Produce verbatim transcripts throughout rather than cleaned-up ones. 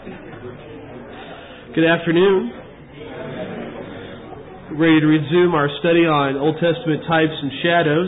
Good afternoon. We're ready to resume our study on Old Testament types and shadows.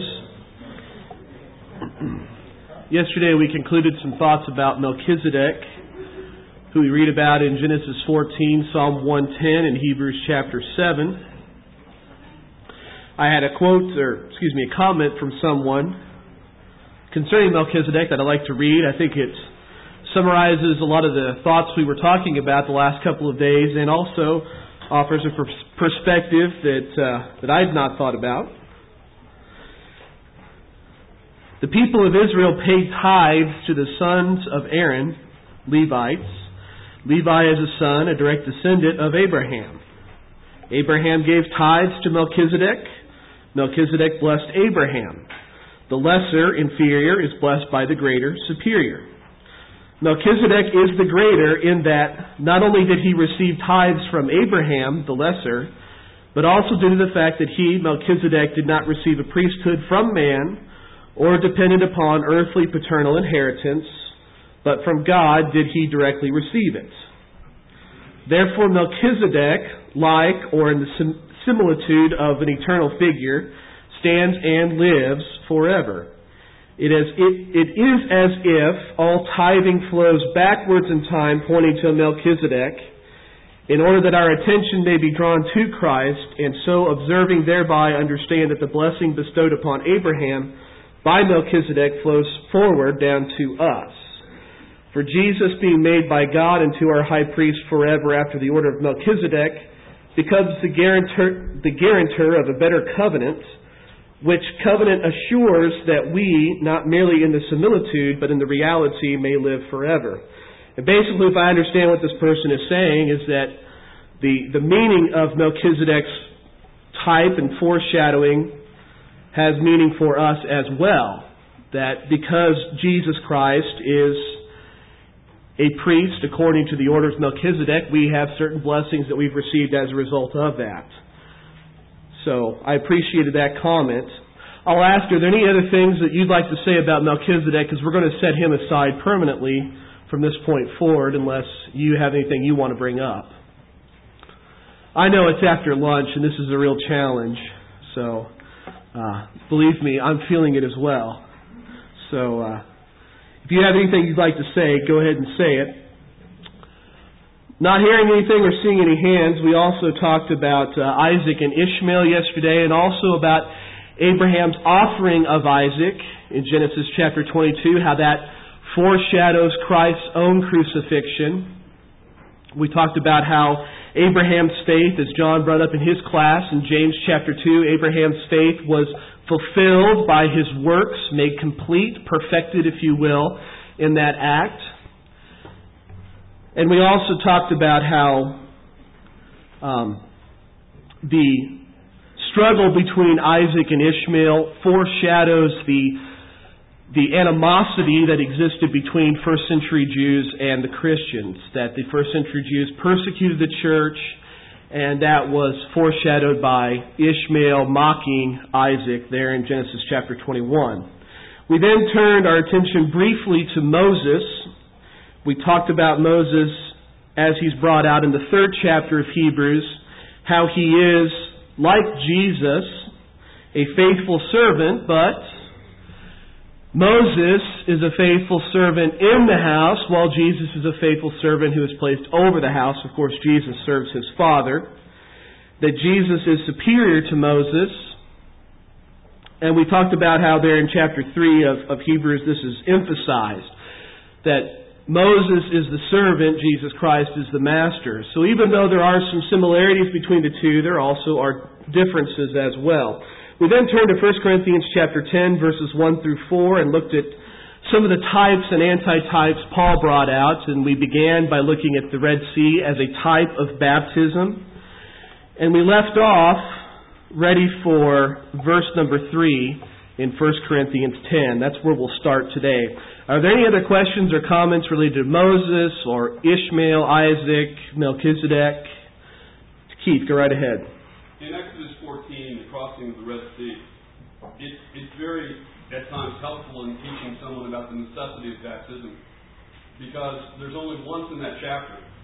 Yesterday we concluded some thoughts about Melchizedek, who we read about in Genesis fourteen, Psalm one ten, and Hebrews chapter seven. I had a quote, or excuse me, a comment from someone concerning Melchizedek that I'd like to read. I think it summarizes a lot of the thoughts we were talking about the last couple of days, and also offers a pers- perspective that uh, that I had not thought about. The people of Israel paid tithes to the sons of Aaron, Levites. Levi is a son, a direct descendant of Abraham. Abraham gave tithes to Melchizedek. Melchizedek blessed Abraham. The lesser, inferior, is blessed by the greater, superior. Melchizedek is the greater in that not only did he receive tithes from Abraham, the lesser, but also due to the fact that he, Melchizedek, did not receive a priesthood from man or depended upon earthly paternal inheritance, but from God did he directly receive it. Therefore Melchizedek, like or in the sim- similitude of an eternal figure, stands and lives forever. It is, it, it is as if all tithing flows backwards in time, pointing to Melchizedek, in order that our attention may be drawn to Christ, and so observing thereby understand that the blessing bestowed upon Abraham by Melchizedek flows forward down to us. For Jesus being made by God into our high priest forever after the order of Melchizedek becomes the guarantor, the guarantor of a better covenant, which covenant assures that we, not merely in the similitude, but in the reality, may live forever. And basically, if I understand what this person is saying, is that the, the meaning of Melchizedek's type and foreshadowing has meaning for us as well. That because Jesus Christ is a priest according to the order of Melchizedek, we have certain blessings that we've received as a result of that. So I appreciated that comment. I'll ask, are there any other things that you'd like to say about Melchizedek? Because we're going to set him aside permanently from this point forward unless you have anything you want to bring up. I know it's after lunch and this is a real challenge. So uh, believe me, I'm feeling it as well. So uh, if you have anything you'd like to say, go ahead and say it. Not hearing anything or seeing any hands, we also talked about uh, Isaac and Ishmael yesterday, and also about Abraham's offering of Isaac in Genesis chapter twenty-two, how that foreshadows Christ's own crucifixion. We talked about how Abraham's faith, as John brought up in his class in James chapter two, Abraham's faith was fulfilled by his works, made complete, perfected, if you will, in that act. And we also talked about how um, the struggle between Isaac and Ishmael foreshadows the, the animosity that existed between first century Jews and the Christians. That the first century Jews persecuted the church, and that was foreshadowed by Ishmael mocking Isaac there in Genesis chapter twenty-one. We then turned our attention briefly to Moses. We talked about Moses as he's brought out in the third chapter of Hebrews, how he is, like Jesus, a faithful servant, but Moses is a faithful servant in the house, while Jesus is a faithful servant who is placed over the house. Of course, Jesus serves his Father. That Jesus is superior to Moses. And we talked about how there in chapter three of, of Hebrews this is emphasized. That Moses is the servant, Jesus Christ is the master. So even though there are some similarities between the two, there also are differences as well. We then turned to First Corinthians chapter ten, verses one through four, and looked at some of the types and anti-types Paul brought out. And we began by looking at the Red Sea as a type of baptism. And we left off ready for verse number three in First Corinthians ten. That's where we'll start today. Are there any other questions or comments related to Moses or Ishmael, Isaac, Melchizedek? Keith, go right ahead. In Exodus fourteen, the crossing of the Red Sea, it, it's very, at times, helpful in teaching someone about the necessity of baptism. Because there's only once in that chapter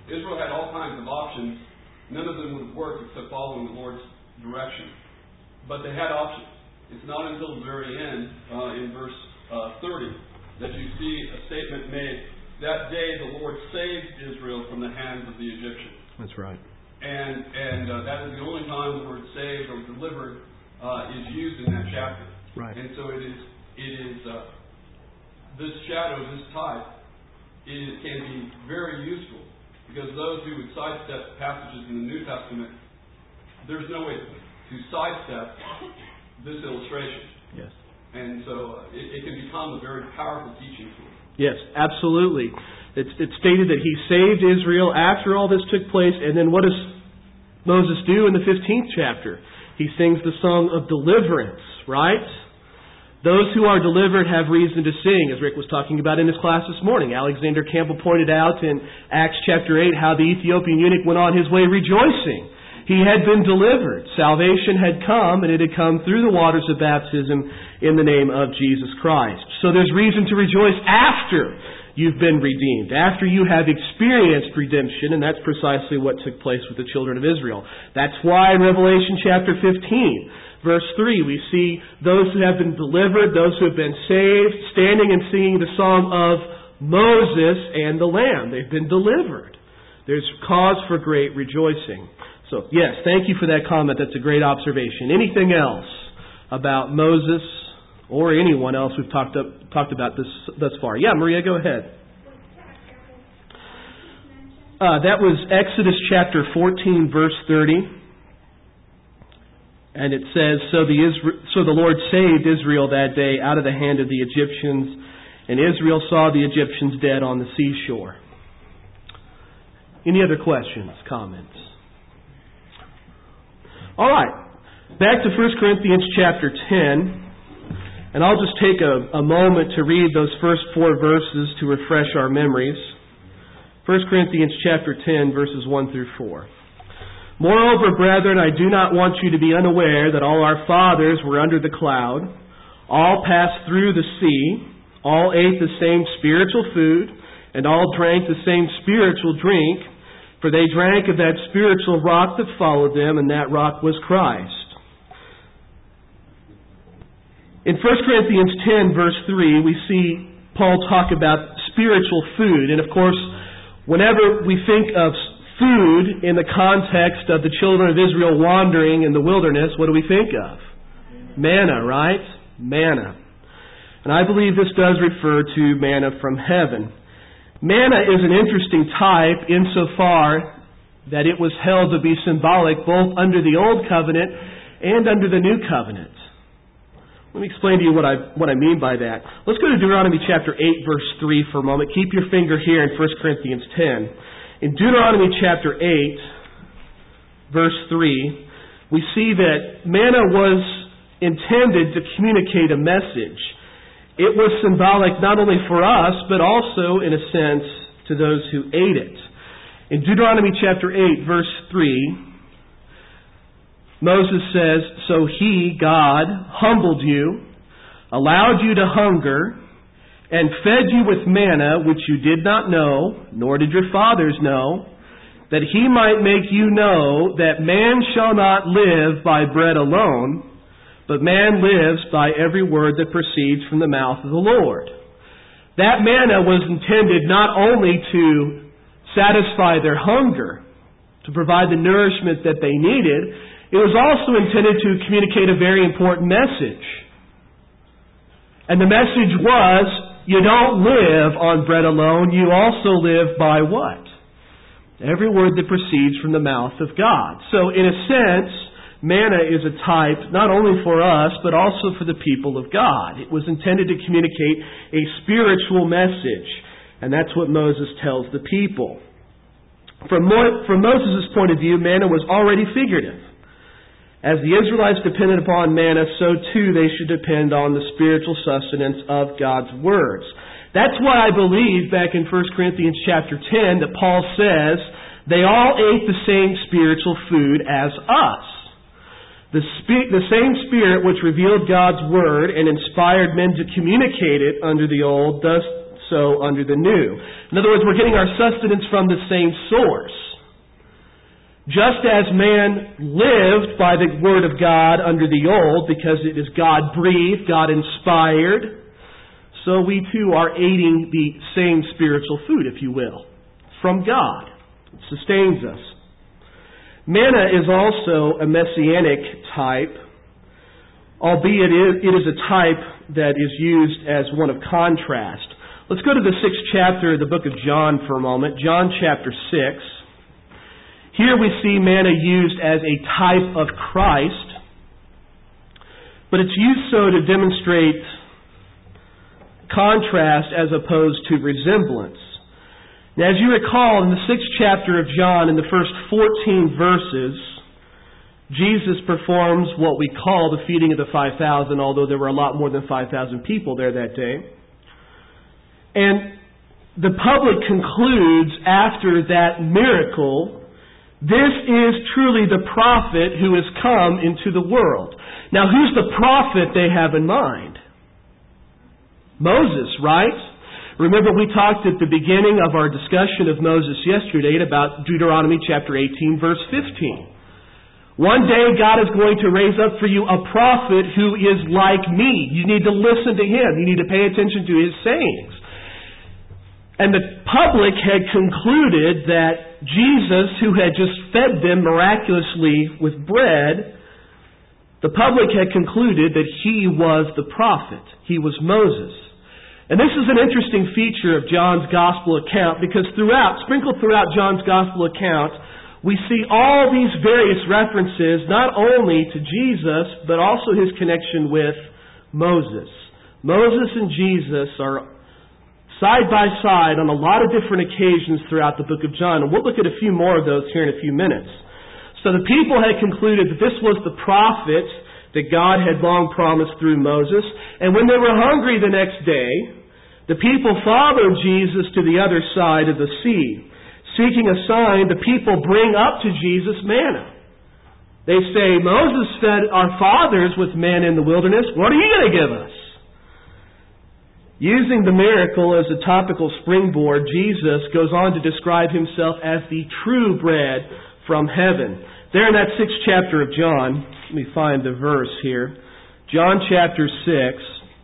Israel had all kinds of options. None of them would have worked except following the Lord's direction. But they had options. It's not until the very end, uh, in verse uh, thirty, that you see a statement made. That day the Lord saved Israel from the hands of the Egyptians. That's right. And and uh, that is the only time the word saved or delivered uh, is used in that chapter. Right. And so it is it is uh, this shadow, this type, it can be very useful, because those who would sidestep passages in the New Testament, there's no way to sidestep this illustration. Yes. And so uh, it, it can become a very powerful teaching tool. Yes, absolutely. It's, it's stated that he saved Israel after all this took place, and then what does Moses do in the fifteenth chapter? He sings the song of deliverance, right? Those who are delivered have reason to sing, as Rick was talking about in his class this morning. Alexander Campbell pointed out in Acts chapter eight how the Ethiopian eunuch went on his way rejoicing. He had been delivered. Salvation had come, and it had come through the waters of baptism in the name of Jesus Christ. So there's reason to rejoice after you've been redeemed, after you have experienced redemption, and that's precisely what took place with the children of Israel. That's why in Revelation chapter fifteen, verse three, we see those who have been delivered, those who have been saved, standing and singing the song of Moses and the Lamb. They've been delivered. There's cause for great rejoicing. So, yes, thank you for that comment. That's a great observation. Anything else about Moses or anyone else we've talked up, talked about this thus far? Yeah, Maria, go ahead. Uh, that was Exodus chapter fourteen, verse thirty. And it says, so the, Isra- so the Lord saved Israel that day out of the hand of the Egyptians, and Israel saw the Egyptians dead on the seashore. Any other questions, comments? All right, back to First Corinthians chapter ten, and I'll just take a, a moment to read those first four verses to refresh our memories. First Corinthians chapter ten, verses one through four. Moreover, brethren, I do not want you to be unaware that all our fathers were under the cloud, all passed through the sea, all ate the same spiritual food, and all drank the same spiritual drink, for they drank of that spiritual rock that followed them, and that rock was Christ. In First Corinthians ten, verse three, we see Paul talk about spiritual food. And of course, whenever we think of food in the context of the children of Israel wandering in the wilderness, what do we think of? Manna, right? Manna. And I believe this does refer to manna from heaven. Manna is an interesting type insofar that it was held to be symbolic both under the Old Covenant and under the New Covenant. Let me explain to you what I what I mean by that. Let's go to Deuteronomy chapter eight, verse three for a moment. Keep your finger here in First Corinthians ten. In Deuteronomy chapter eight, verse three, we see that manna was intended to communicate a message. It was symbolic not only for us, but also, in a sense, to those who ate it. In Deuteronomy chapter eight, verse three, Moses says, so he, God, humbled you, allowed you to hunger, and fed you with manna, which you did not know, nor did your fathers know, that he might make you know that man shall not live by bread alone, but man lives by every word that proceeds from the mouth of the Lord. That manna was intended not only to satisfy their hunger, to provide the nourishment that they needed, it was also intended to communicate a very important message. And the message was, you don't live on bread alone, you also live by what? Every word that proceeds from the mouth of God. So in a sense, manna is a type not only for us, but also for the people of God. It was intended to communicate a spiritual message, and that's what Moses tells the people. From, Mo- from Moses' point of view, manna was already figurative. As the Israelites depended upon manna, so too they should depend on the spiritual sustenance of God's words. That's why I believe back in First Corinthians chapter ten that Paul says they all ate the same spiritual food as us. The, spe- the same Spirit which revealed God's Word and inspired men to communicate it under the Old does so under the new. In other words, we're getting our sustenance from the same source. Just as man lived by the Word of God under the old, because it is God-breathed, God-inspired, so we too are eating the same spiritual food, if you will, from God. It sustains us. Manna is also a messianic type, albeit it is a type that is used as one of contrast. Let's go to the sixth chapter of the book of John for a moment. John chapter six. Here we see manna used as a type of Christ, but it's used so to demonstrate contrast as opposed to resemblance. Now, as you recall, in the sixth chapter of John, in the first fourteen verses, Jesus performs what we call the feeding of the five thousand, although there were a lot more than five thousand people there that day. And the public concludes after that miracle, this is truly the prophet who has come into the world. Now, who's the prophet they have in mind? Moses, right? Remember, we talked at the beginning of our discussion of Moses yesterday about Deuteronomy chapter eighteen, verse fifteen. One day God is going to raise up for you a prophet who is like me. You need to listen to him. You need to pay attention to his sayings. And the public had concluded that Jesus, who had just fed them miraculously with bread, the public had concluded that he was the prophet. He was Moses. And this is an interesting feature of John's gospel account, because throughout, sprinkled throughout John's gospel account, we see all these various references not only to Jesus, but also his connection with Moses. Moses and Jesus are side by side on a lot of different occasions throughout the book of John. And we'll look at a few more of those here in a few minutes. So the people had concluded that this was the prophet that God had long promised through Moses. And when they were hungry the next day, the people followed Jesus to the other side of the sea. Seeking a sign, the people bring up to Jesus manna. They say, Moses fed our fathers with manna in the wilderness. What are you going to give us? Using the miracle as a topical springboard, Jesus goes on to describe himself as the true bread from heaven. There in that sixth chapter of John, let me find the verse here. John chapter six,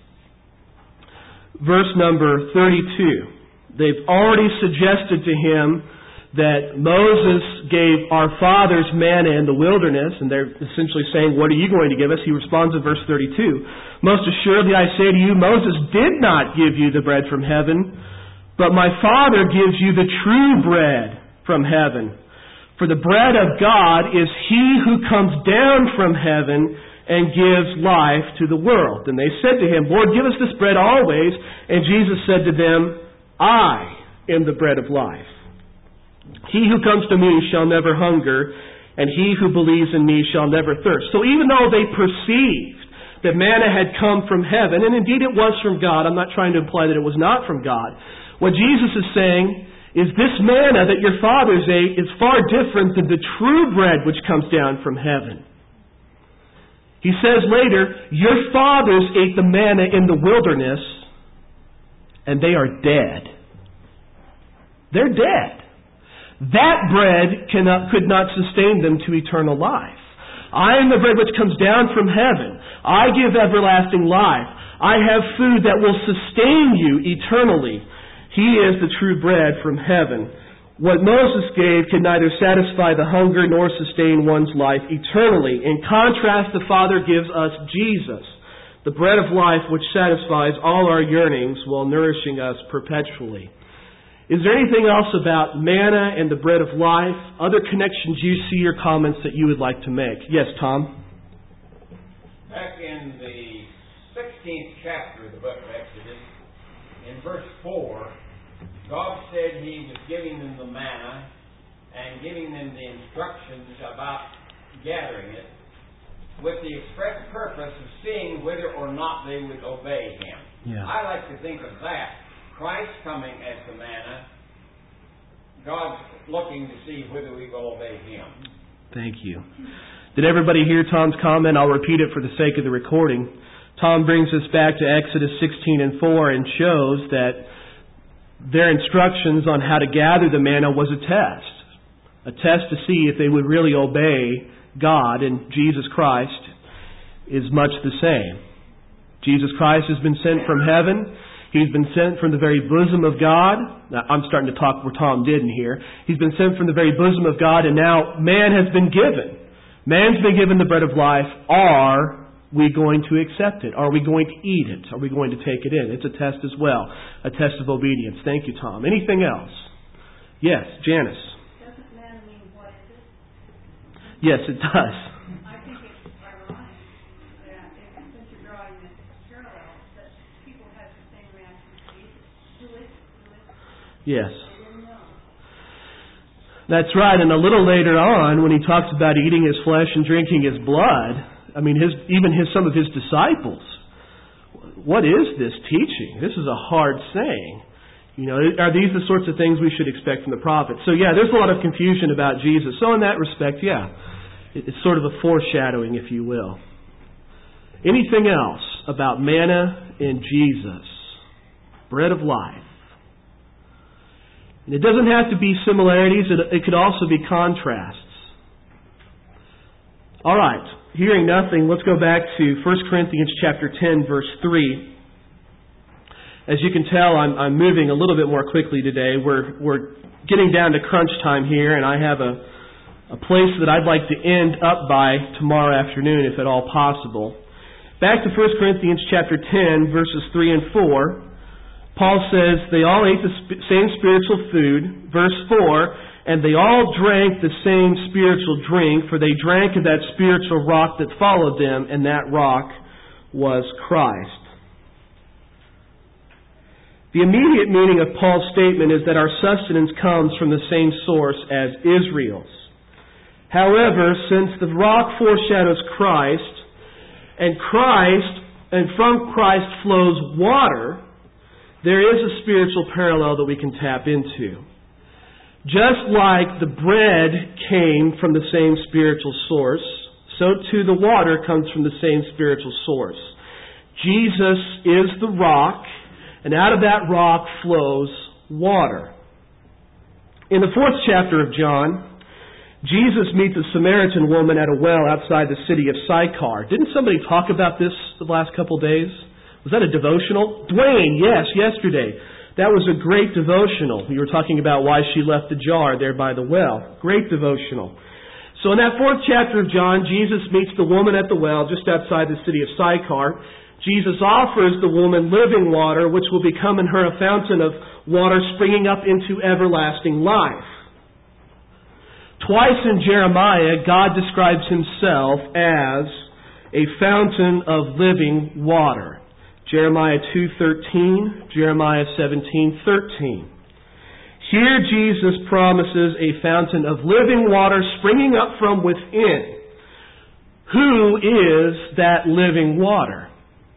verse number thirty-two. They've already suggested to him that Moses gave our fathers manna in the wilderness, and they're essentially saying, what are you going to give us? He responds in verse thirty-two, most assuredly I say to you, Moses did not give you the bread from heaven, but my Father gives you the true bread from heaven. For the bread of God is he who comes down from heaven and gives life to the world. And they said to him, Lord, give us this bread always. And Jesus said to them, I am the bread of life. He who comes to me shall never hunger, and he who believes in me shall never thirst. So even though they perceived that manna had come from heaven, and indeed it was from God, I'm not trying to imply that it was not from God. What Jesus is saying is this manna that your fathers ate is far different than the true bread which comes down from heaven. He says later, your fathers ate the manna in the wilderness, and they are dead. They're dead. That bread cannot, could not sustain them to eternal life. I am the bread which comes down from heaven. I give everlasting life. I have food that will sustain you eternally. He is the true bread from heaven. What Moses gave could neither satisfy the hunger nor sustain one's life eternally. In contrast, the Father gives us Jesus, the bread of life which satisfies all our yearnings while nourishing us perpetually. Is there anything else about manna and the bread of life? Other connections you see or comments that you would like to make? Yes, Tom? Back in the sixteenth chapter of the book of Exodus, in verse four, God said He was giving them the manna and giving them the instructions about gathering it with the express purpose of seeing whether or not they would obey Him. Yeah. I like to think of that. Christ coming as the manna, God's looking to see whether we will obey Him. Thank you. Did everybody hear Tom's comment? I'll repeat it for the sake of the recording. Tom brings us back to Exodus sixteen and four and shows that their instructions on how to gather the manna was a test. A test to see if they would really obey God, and Jesus Christ is much the same. Jesus Christ has been sent from heaven. He's been sent from the very bosom of God. Now, I'm starting to talk where Tom didn't here. He's been sent from the very bosom of God, and now man has been given. Man's been given the bread of life. Are we going to accept it? Are we going to eat it? Are we going to take it in? It's a test as well. A test of obedience. Thank you, Tom. Anything else? Yes, Janice. Doesn't man mean what is it? Yes, it does. I think it's ironic that if, since you're drawing this parallel, that people have the same reaction to Jesus. Do it, do it. Yes. They didn't know. That's right. And a little later on, when he talks about eating his flesh and drinking his blood, I mean, his, even his, some of his disciples, what is this teaching? This is a hard saying. You know, are these the sorts of things we should expect from the prophets? So yeah, there's a lot of confusion about Jesus. So in that respect, yeah, it's sort of a foreshadowing, if you will. Anything else about manna in Jesus? Bread of life. And it doesn't have to be similarities. It, it could also be contrasts. All right. Hearing nothing, let's go back to First Corinthians chapter ten, verse three. As you can tell, I'm, I'm moving a little bit more quickly today. We're, we're getting down to crunch time here, and I have a, a place that I'd like to end up by tomorrow afternoon, if at all possible. Back to First Corinthians chapter ten, verses three and four. Paul says, they all ate the sp- same spiritual food. Verse four, and they all drank the same spiritual drink, for they drank of that spiritual rock that followed them, and that rock was Christ. The immediate meaning of Paul's statement is that our sustenance comes from the same source as Israel's. However, since the rock foreshadows Christ, and Christ, and from Christ flows water, there is a spiritual parallel that we can tap into. Just like the bread came from the same spiritual source, so too the water comes from the same spiritual source. Jesus is the rock, and out of that rock flows water. In the fourth chapter of John, Jesus meets a Samaritan woman at a well outside the city of Sychar. Didn't somebody talk about this the last couple of days? Was that a devotional? Dwayne, yes, yesterday. That was a great devotional. We were talking about why she left the jar there by the well. Great devotional. So in that fourth chapter of John, Jesus meets the woman at the well just outside the city of Sychar. Jesus offers the woman living water, which will become in her a fountain of water springing up into everlasting life. Twice in Jeremiah, God describes himself as a fountain of living water. Jeremiah two thirteen, Jeremiah seventeen thirteen. Here Jesus promises a fountain of living water springing up from within. Who is that living water?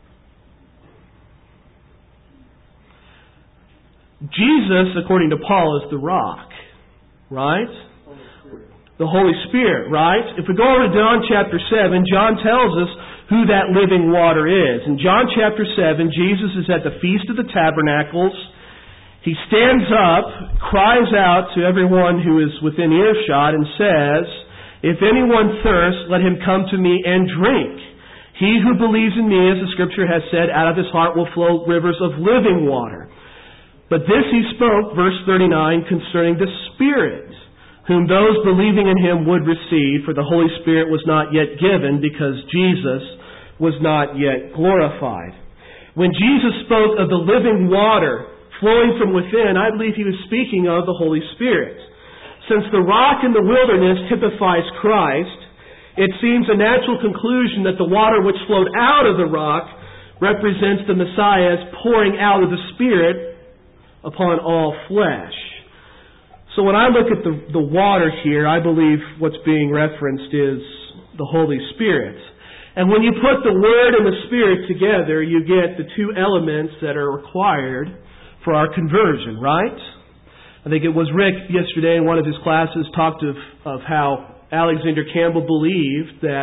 Jesus, according to Paul, is the rock. Right? The Holy Spirit, right? If we go over to John chapter seven, John tells us who that living water is. In John chapter seven, Jesus is at the Feast of the Tabernacles. He stands up, cries out to everyone who is within earshot and says, "If anyone thirsts, let him come to me and drink. He who believes in me, as the Scripture has said, out of his heart will flow rivers of living water." But this he spoke, verse thirty-nine, concerning the Spirit, whom those believing in him would receive, for the Holy Spirit was not yet given, because Jesus was not yet glorified. When Jesus spoke of the living water flowing from within, I believe he was speaking of the Holy Spirit. Since the rock in the wilderness typifies Christ, it seems a natural conclusion that the water which flowed out of the rock represents the Messiah's pouring out of the Spirit upon all flesh. So when I look at the, the water here, I believe what's being referenced is the Holy Spirit. And when you put the Word and the Spirit together, you get the two elements that are required for our conversion, right? I think it was Rick yesterday in one of his classes talked of, of how Alexander Campbell believed that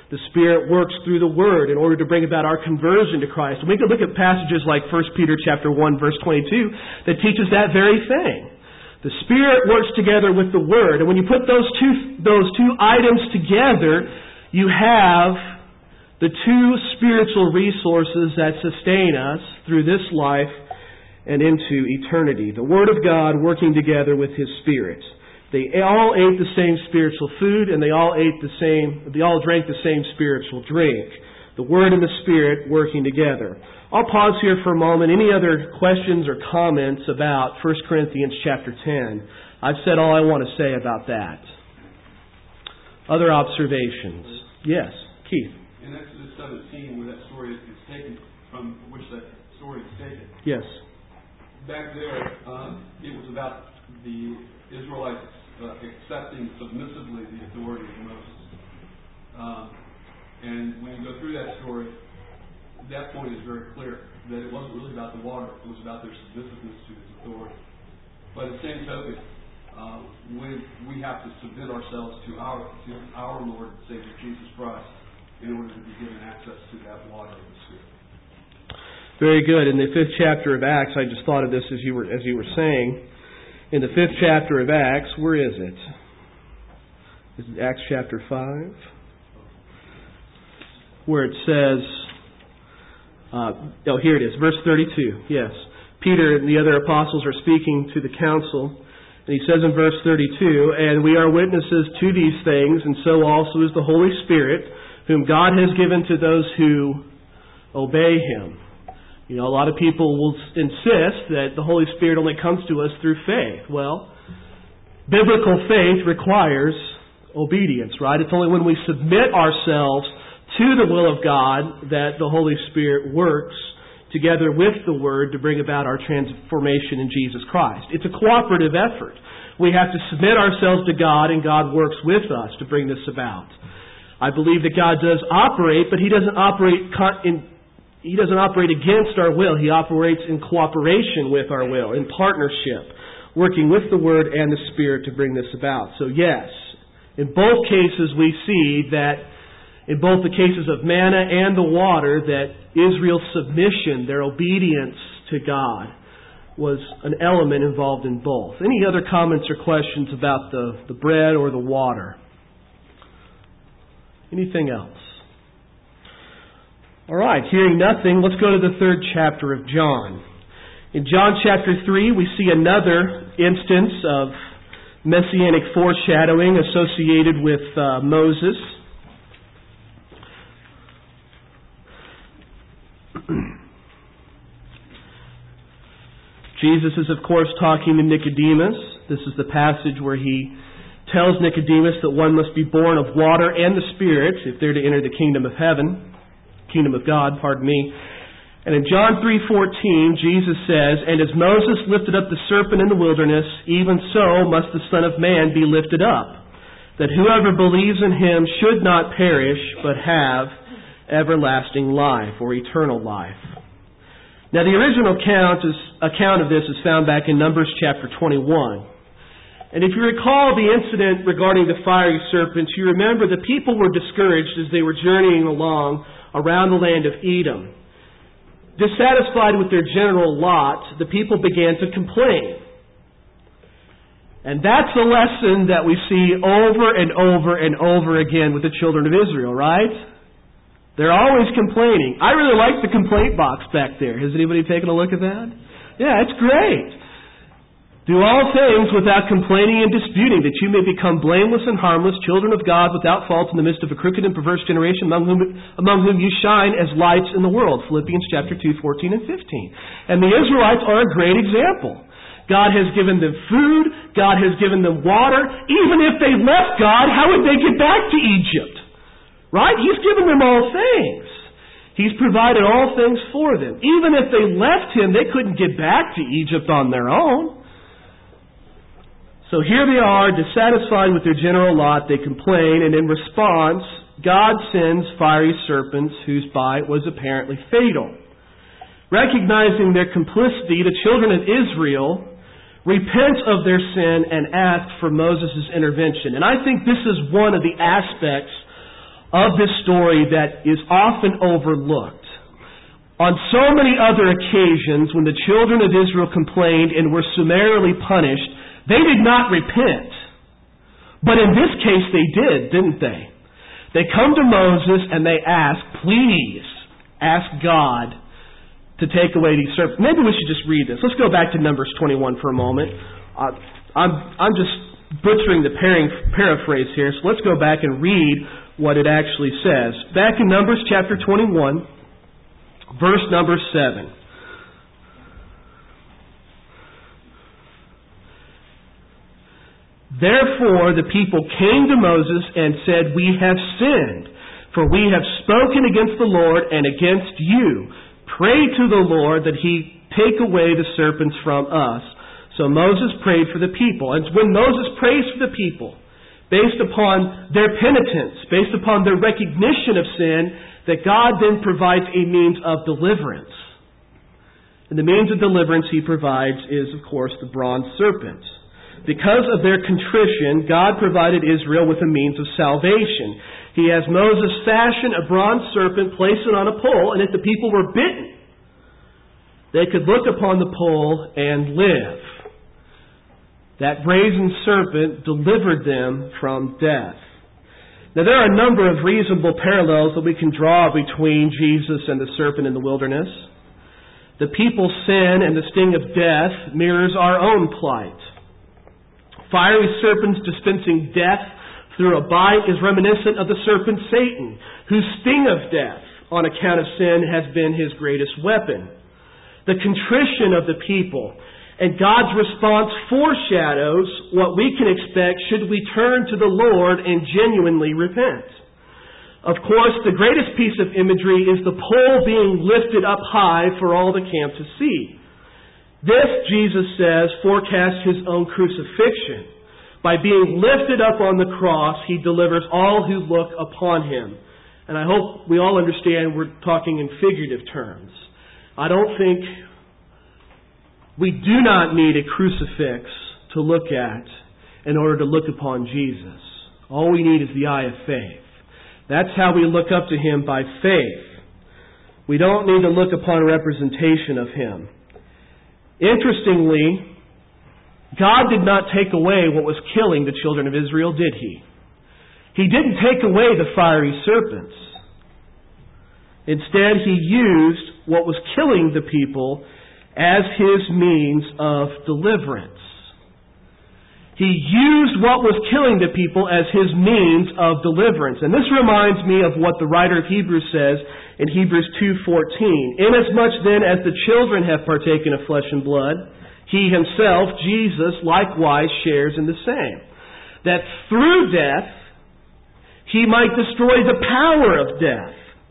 The Spirit works through the Word in order to bring about our conversion to Christ. And we can look at passages like First Peter chapter one, verse twenty-two, that teaches that very thing. The Spirit works together with the Word. And when you put those two, those two items together, you have the two spiritual resources that sustain us through this life and into eternity. The Word of God working together with His Spirit. They all ate the same spiritual food, and they all ate the same, they all drank the same spiritual drink. The Word and the Spirit working together. I'll pause here for a moment. Any other questions or comments about First Corinthians chapter ten? I've said all I want to say about that. Other observations? Yes, Keith. In Exodus seventeen, where that story is taken, from which that story is taken. Yes. Back there, uh, it was about the Israelites uh, accepting submissively the authority of Moses. Um, and when you go through that story, that point is very clear, that it wasn't really about the water, it was about their submissiveness to his authority. By the same token, uh, we, we have to submit ourselves to our, to our Lord and Savior Jesus Christ in order to be given access to that water of the Spirit. Very good. In the fifth chapter of Acts, I just thought of this as you were as you were saying. In the fifth chapter of Acts, where is it? Is it Acts chapter five? Where it says, uh, oh, here it is, verse thirty-two. Yes. Peter and the other apostles are speaking to the council, and he says in verse thirty-two, "And we are witnesses to these things, and so also is the Holy Spirit, whom God has given to those who obey Him." You know, a lot of people will insist that the Holy Spirit only comes to us through faith. Well, biblical faith requires obedience, right? It's only when we submit ourselves to the will of God that the Holy Spirit works together with the Word to bring about our transformation in Jesus Christ. It's a cooperative effort. We have to submit ourselves to God, and God works with us to bring this about. I believe that God does operate, but He doesn't operate in He doesn't operate against our will. He operates in cooperation with our will, in partnership, working with the Word and the Spirit to bring this about. So yes, in both cases we see that, in both the cases of manna and the water, that Israel's submission, their obedience to God, was an element involved in both. Any other comments or questions about the, the bread or the water? Anything else? All right, hearing nothing, let's go to the third chapter of John. In John chapter three, we see another instance of messianic foreshadowing associated with uh, Moses. Jesus is, of course, talking to Nicodemus. This is the passage where he tells Nicodemus that one must be born of water and the Spirit if they're to enter the kingdom of heaven. Kingdom of God, pardon me. And in John three fourteen, Jesus says, "And as Moses lifted up the serpent in the wilderness, even so must the Son of Man be lifted up, that whoever believes in Him should not perish, but have everlasting life," or eternal life. Now the original account, is, account of this is found back in Numbers chapter twenty-one. And if you recall the incident regarding the fiery serpents, you remember the people were discouraged as they were journeying along around the land of Edom. Dissatisfied with their general lot, the people began to complain. And that's a lesson that we see over and over and over again with the children of Israel, right? They're always complaining. I really like the complaint box back there. Has anybody taken a look at that? Yeah, it's great. "Do all things without complaining and disputing, that you may become blameless and harmless, children of God without fault in the midst of a crooked and perverse generation, among whom, among whom you shine as lights in the world." Philippians chapter two, fourteen and fifteen. And the Israelites are a great example. God has given them food. God has given them water. Even if they left God, how would they get back to Egypt? Right? He's given them all things. He's provided all things for them. Even if they left Him, they couldn't get back to Egypt on their own. So here they are, dissatisfied with their general lot. They complain, and in response, God sends fiery serpents whose bite was apparently fatal. Recognizing their complicity, the children of Israel repent of their sin and ask for Moses' intervention. And I think this is one of the aspects of this story that is often overlooked. On so many other occasions, when the children of Israel complained and were summarily punished, they did not repent. But in this case they did, didn't they? They come to Moses and they ask, please, ask God to take away these serpents. Maybe we should just read this. Let's go back to Numbers twenty-one for a moment. Uh, I'm, I'm just butchering the paraphrase here, so let's go back and read what it actually says. Back in Numbers chapter twenty-one, verse number seven. Therefore the people came to Moses and said, we have sinned, for we have spoken against the Lord and against you. Pray to the Lord that He take away the serpents from us. So Moses prayed for the people. And when Moses prays for the people, based upon their penitence, based upon their recognition of sin, that God then provides a means of deliverance. And the means of deliverance He provides is, of course, the bronze serpent. Because of their contrition, God provided Israel with a means of salvation. He has Moses fashion a bronze serpent, place it on a pole, and if the people were bitten, they could look upon the pole and live. That brazen serpent delivered them from death. Now there are a number of reasonable parallels that we can draw between Jesus and the serpent in the wilderness. The people's sin and the sting of death mirrors our own plight. Fiery serpents dispensing death through a bite is reminiscent of the serpent Satan, whose sting of death on account of sin has been his greatest weapon. The contrition of the people and God's response foreshadows what we can expect should we turn to the Lord and genuinely repent. Of course, the greatest piece of imagery is the pole being lifted up high for all the camp to see. This, Jesus says, forecasts His own crucifixion. By being lifted up on the cross, He delivers all who look upon Him. And I hope we all understand we're talking in figurative terms. I don't think we do not need a crucifix to look at in order to look upon Jesus. All we need is the eye of faith. That's how we look up to Him, by faith. We don't need to look upon a representation of Him. Interestingly, God did not take away what was killing the children of Israel, did He? He didn't take away the fiery serpents. Instead, He used what was killing the people as His means of deliverance. He used what was killing the people as His means of deliverance. And this reminds me of what the writer of Hebrews says in Hebrews two fourteen. Inasmuch then as the children have partaken of flesh and blood, He Himself, Jesus, likewise shares in the same. That through death, He might destroy the power of death.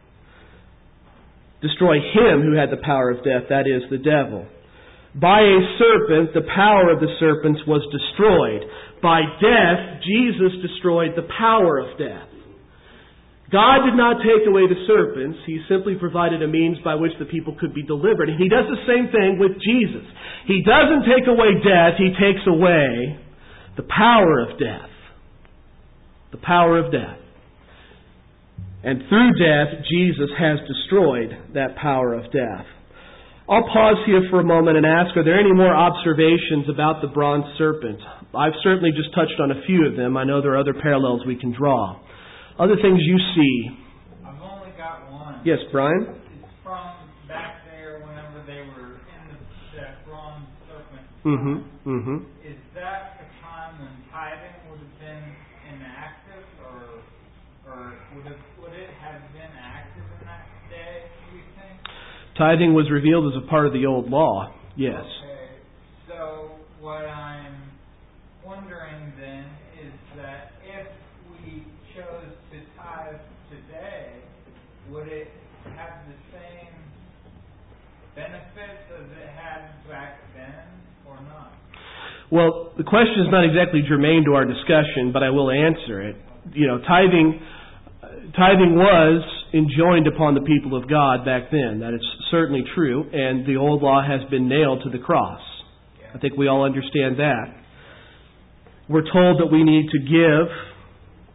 Destroy him who had the power of death, that is, the devil. By a serpent, the power of the serpents was destroyed. By death, Jesus destroyed the power of death. God did not take away the serpents. He simply provided a means by which the people could be delivered. And He does the same thing with Jesus. He doesn't take away death. He takes away the power of death. The power of death. And through death, Jesus has destroyed that power of death. I'll pause here for a moment and ask, are there any more observations about the bronze serpent? I've certainly just touched on a few of them. I know there are other parallels we can draw. Other things you see? I've only got one. Yes, Brian? It's from back there whenever they were in the, that bronze serpent. Mm-hmm. Mm-hmm. Is that a time when tithing would have been inactive, or or would it, would it have been active in that day, do you think? Tithing was revealed as a part of the old law, yes. Okay. So what I'm wondering then is that if we chose to tithe today, would it have the same benefits as it had back then, or not? Well, the question is not exactly germane to our discussion, but I will answer it. You know, tithing, tithing was enjoined upon the people of God back then. That is certainly true, and the old law has been nailed to the cross. Yeah. I think we all understand that. We're told that we need to give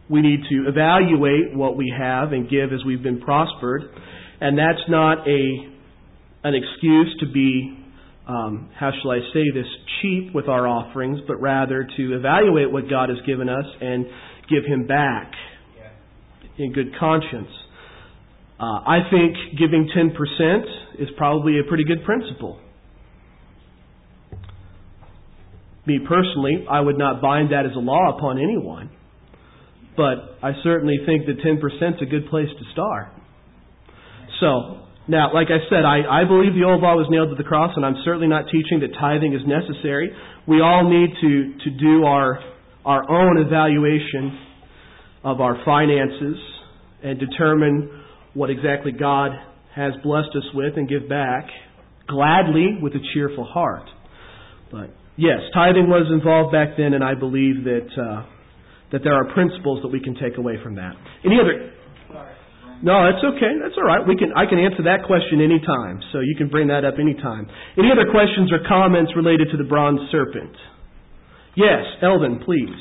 We need to evaluate what we have and give as we've been prospered. And that's not a an excuse to be, um, how shall I say this, cheap with our offerings, but rather to evaluate what God has given us and give Him back in good conscience. Uh, I think giving ten percent is probably a pretty good principle. Me personally, I would not bind that as a law upon anyone. But I certainly think that ten percent is a good place to start. So, now, like I said, I, I believe the old law was nailed to the cross, and I'm certainly not teaching that tithing is necessary. We all need to, to do our, our own evaluation of our finances and determine what exactly God has blessed us with and give back gladly with a cheerful heart. But yes, tithing was involved back then, and I believe that uh, that there are principles that we can take away from that. Any other? No, that's okay. That's all right. We can I can answer that question anytime, so you can bring that up anytime. Any other questions or comments related to the bronze serpent? Yes, Eldon, please.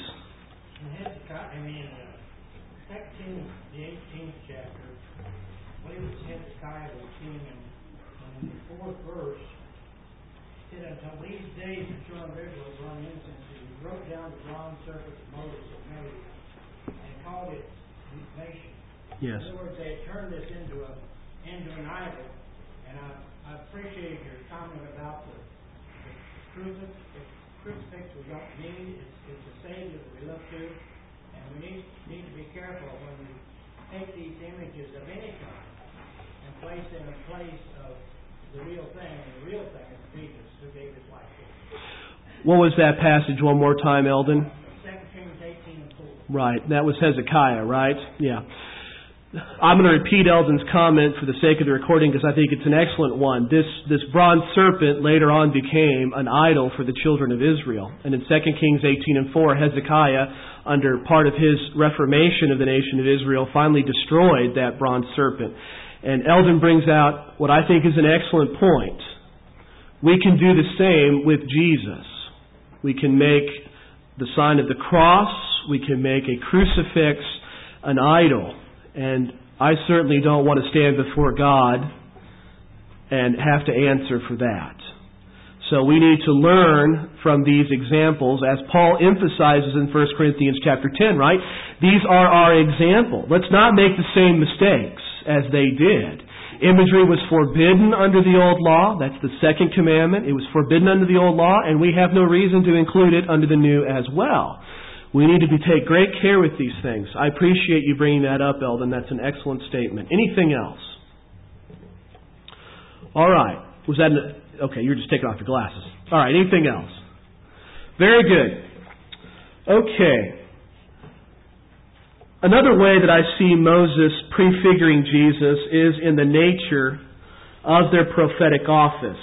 I mean, uh, second, the eighteenth chapter, I believe it's Hezekiah was king, and in the fourth verse, it said, until these days the children of Israel burned incense, and he wrote down the bronze serpent that Moses had made, and called it nation. Yes. In other words, they turned this into a into an idol, and I, I appreciate your comment about the, the crucifix. The crucifix we don't need. It's, it's a Savior that we look to, and we need need to be careful when we take these images of any kind and place them in place of the real thing. And the real thing is Jesus, who gave His life for us. What was that passage one more time, Eldon? Second Kings eighteen and four. Right. That was Hezekiah, right? Yeah. I'm going to repeat Eldon's comment for the sake of the recording because I think it's an excellent one. This this bronze serpent later on became an idol for the children of Israel. And in Second Kings eighteen and four, Hezekiah, under part of his reformation of the nation of Israel, finally destroyed that bronze serpent. And Eldon brings out what I think is an excellent point. We can do the same with Jesus. We can make the sign of the cross, we can make a crucifix an idol. And I certainly don't want to stand before God and have to answer for that. So we need to learn from these examples, as Paul emphasizes in First Corinthians chapter ten, right? These are our example. Let's not make the same mistakes as they did. Imagery was forbidden under the old law. That's the second commandment. It was forbidden under the old law, and we have no reason to include it under the new as well. We need to be, take great care with these things. I appreciate you bringing that up, Eldon. That's an excellent statement. Anything else? All right. Was that an, okay? You're just taking off your glasses. All right. Anything else? Very good. Okay. Another way that I see Moses prefiguring Jesus is in the nature of their prophetic office.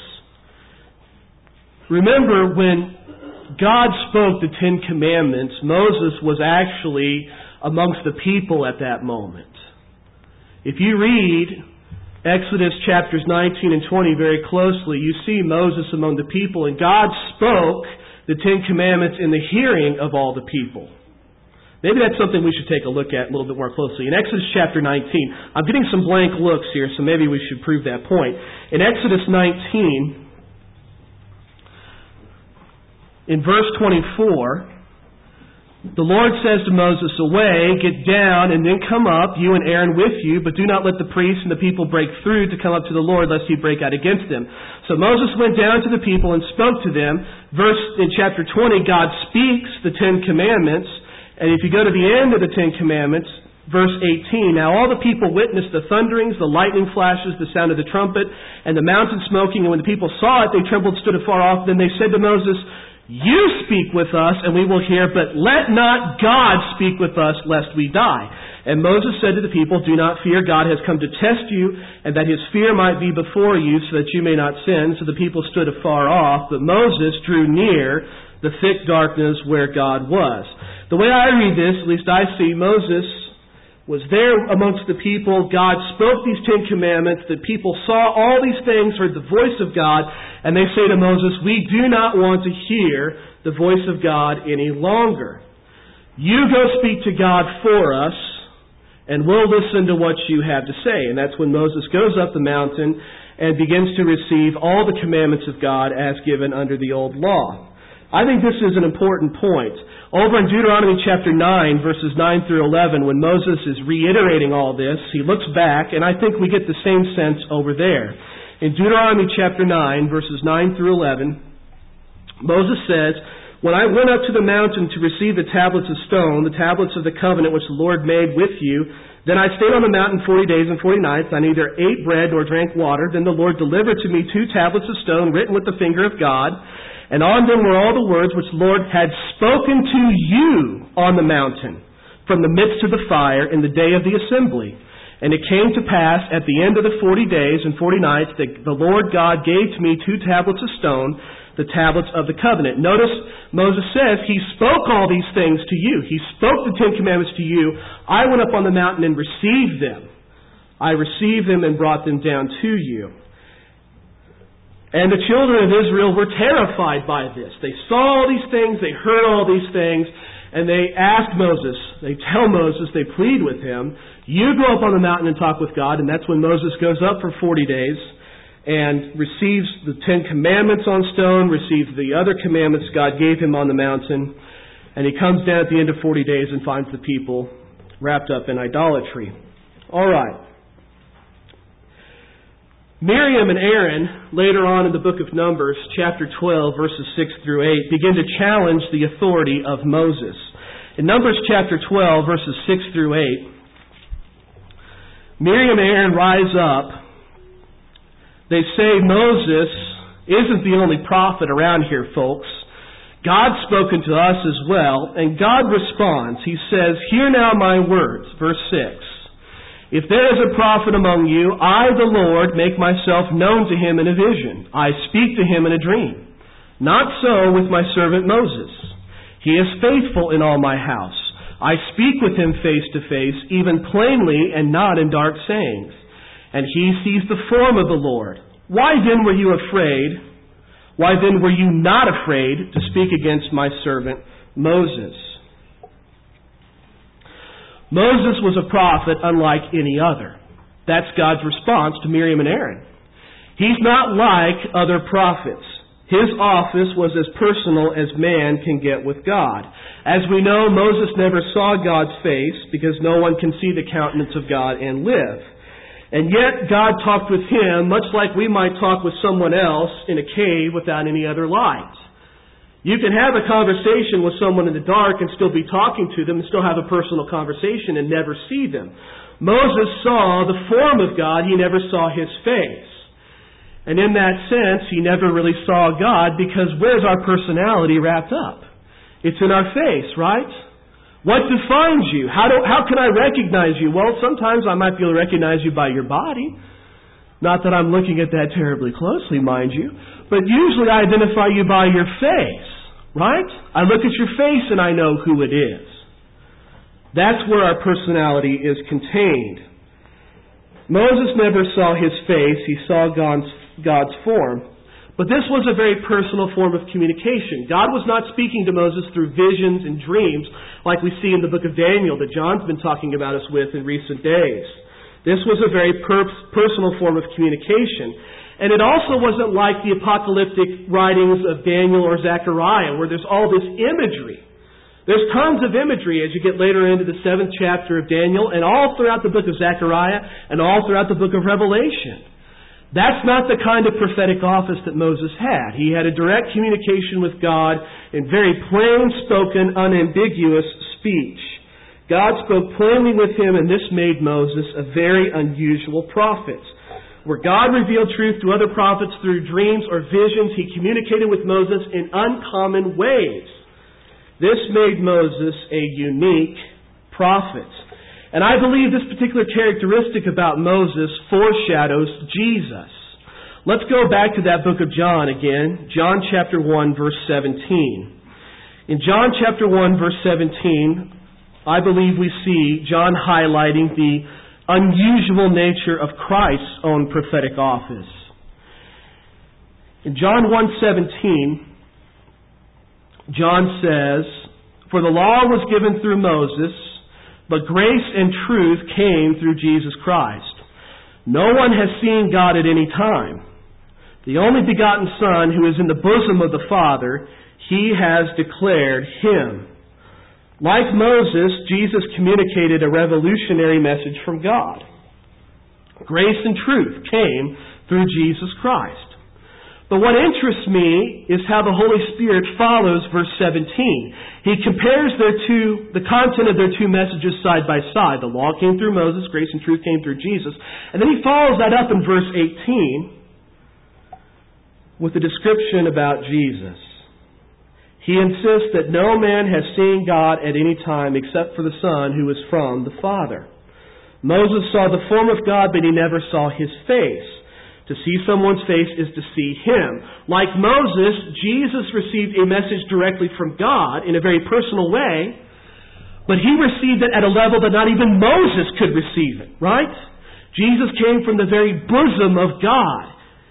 Remember, when God spoke the Ten Commandments, Moses was actually amongst the people at that moment. If you read Exodus chapters nineteen and twenty very closely, you see Moses among the people, and God spoke the Ten Commandments in the hearing of all the people. Maybe that's something we should take a look at a little bit more closely. In Exodus chapter nineteen, I'm getting some blank looks here, so maybe we should prove that point. In Exodus nineteen, in verse twenty-four, the Lord says to Moses, "Away, get down, and then come up, you and Aaron with you, but do not let the priests and the people break through to come up to the Lord, lest He break out against them." So Moses went down to the people and spoke to them. Verse in chapter twenty, God speaks the Ten Commandments. And if you go to the end of the Ten Commandments, verse eighteen, "Now all the people witnessed the thunderings, the lightning flashes, the sound of the trumpet, and the mountain smoking. And when the people saw it, they trembled and stood afar off. Then they said to Moses, 'You speak with us, and we will hear, but let not God speak with us, lest we die.' And Moses said to the people, 'Do not fear. God has come to test you, and that His fear might be before you, so that you may not sin.' So the people stood afar off, but Moses drew near the thick darkness where God was." The way I read this, at least I see, Moses was there amongst the people. God spoke these Ten Commandments. The people saw all these things, heard the voice of God, and they say to Moses, "We do not want to hear the voice of God any longer." You go speak to God for us, and we'll listen to what you have to say. And that's when Moses goes up the mountain and begins to receive all the commandments of God as given under the old law. I think this is an important point. Over in Deuteronomy chapter nine, verses nine through eleven, when Moses is reiterating all this, he looks back, and I think we get the same sense over there. In Deuteronomy chapter nine, verses nine through eleven, Moses says, "When I went up to the mountain to receive the tablets of stone, the tablets of the covenant which the Lord made with you, then I stayed on the mountain forty days and forty nights. I neither ate bread nor drank water. Then the Lord delivered to me two tablets of stone written with the finger of God, and on them were all the words which the Lord had spoken to you on the mountain from the midst of the fire in the day of the assembly. And it came to pass at the end of the forty days and forty nights that the Lord God gave to me two tablets of stone, the tablets of the covenant." Notice Moses says, he spoke all these things to you. He spoke the Ten Commandments to you. I went up on the mountain and received them. I received them and brought them down to you. And the children of Israel were terrified by this. They saw all these things, they heard all these things, and they asked Moses, they tell Moses, they plead with him, you go up on the mountain and talk with God. And that's when Moses goes up for forty days and receives the Ten Commandments on stone, receives the other commandments God gave him on the mountain, and he comes down at the end of forty days and finds the people wrapped up in idolatry. All right. Miriam and Aaron, later on in the book of Numbers, chapter twelve, verses six through eight, begin to challenge the authority of Moses. In Numbers chapter twelve, verses six through eight, Miriam and Aaron rise up. They say Moses isn't the only prophet around here, folks. God's spoken to us as well, and God responds. He says, "Hear now my words," verse six. "If there is a prophet among you, I, the Lord, make myself known to him in a vision. I speak to him in a dream. Not so with my servant Moses. He is faithful in all my house. I speak with him face to face, even plainly and not in dark sayings. And he sees the form of the Lord. Why then were you afraid? Why then were you not afraid to speak against my servant Moses?" Moses was a prophet unlike any other. That's God's response to Miriam and Aaron. He's not like other prophets. His office was as personal as man can get with God. As we know, Moses never saw God's face because no one can see the countenance of God and live. And yet God talked with him much like we might talk with someone else in a cave without any other light. You can have a conversation with someone in the dark and still be talking to them and still have a personal conversation and never see them. Moses saw the form of God, he never saw his face. And in that sense, he never really saw God because where's our personality wrapped up? It's in our face, right? What defines you? How do, how can I recognize you? Well, sometimes I might be able to recognize you by your body. Not that I'm looking at that terribly closely, mind you. But usually I identify you by your face, right? I look at your face and I know who it is. That's where our personality is contained. Moses never saw his face. He saw God's, God's form. But this was a very personal form of communication. God was not speaking to Moses through visions and dreams like we see in the book of Daniel that John's been talking about us with in recent days. This was a very per- personal form of communication. And it also wasn't like the apocalyptic writings of Daniel or Zechariah where there's all this imagery. There's tons of imagery as you get later into the seventh chapter of Daniel and all throughout the book of Zechariah and all throughout the book of Revelation. That's not the kind of prophetic office that Moses had. He had a direct communication with God in very plain-spoken, unambiguous speech. God spoke plainly with him, and this made Moses a very unusual prophet. Where God revealed truth to other prophets through dreams or visions, he communicated with Moses in uncommon ways. This made Moses a unique prophet. And I believe this particular characteristic about Moses foreshadows Jesus. Let's go back to that book of John again. John chapter one, verse seventeen. In John chapter one, verse seventeen, I believe we see John highlighting the unusual nature of Christ's own prophetic office. In John one seventeen, John says, For the law was given through Moses, but grace and truth came through Jesus Christ. No one has seen God at any time. The only begotten Son, who is in the bosom of the Father, He has declared Him. Like Moses, Jesus communicated a revolutionary message from God. Grace and truth came through Jesus Christ. But what interests me is how the Holy Spirit follows verse seventeen. He compares their two, the content of their two messages side by side. The law came through Moses, grace and truth came through Jesus. And then he follows that up in verse eighteen with a description about Jesus. He insists that no man has seen God at any time except for the Son who is from the Father. Moses saw the form of God, but he never saw His face. To see someone's face is to see Him. Like Moses, Jesus received a message directly from God in a very personal way, but He received it at a level that not even Moses could receive it, right? Jesus came from the very bosom of God.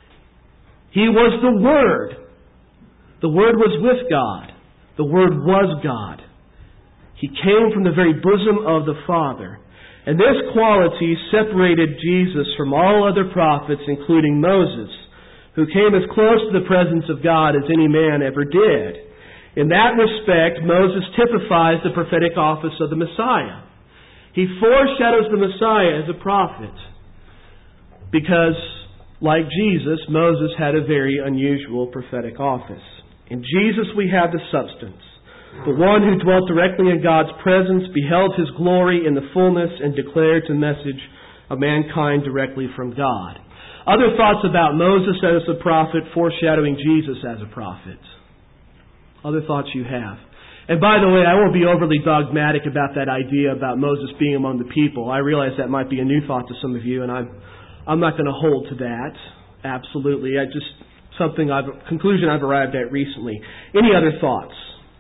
He was the Word. The Word was with God. The Word was God. He came from the very bosom of the Father. And this quality separated Jesus from all other prophets, including Moses, who came as close to the presence of God as any man ever did. In that respect, Moses typifies the prophetic office of the Messiah. He foreshadows the Messiah as a prophet because, like Jesus, Moses had a very unusual prophetic office. In Jesus we have the substance. The one who dwelt directly in God's presence, beheld His glory in the fullness, and declared the message of mankind directly from God. Other thoughts about Moses as a prophet, foreshadowing Jesus as a prophet. Other thoughts you have. And by the way, I won't be overly dogmatic about that idea about Moses being among the people. I realize that might be a new thought to some of you, and I'm I'm not going to hold to that. Absolutely. I just something I've conclusion I've arrived at recently. Any other thoughts?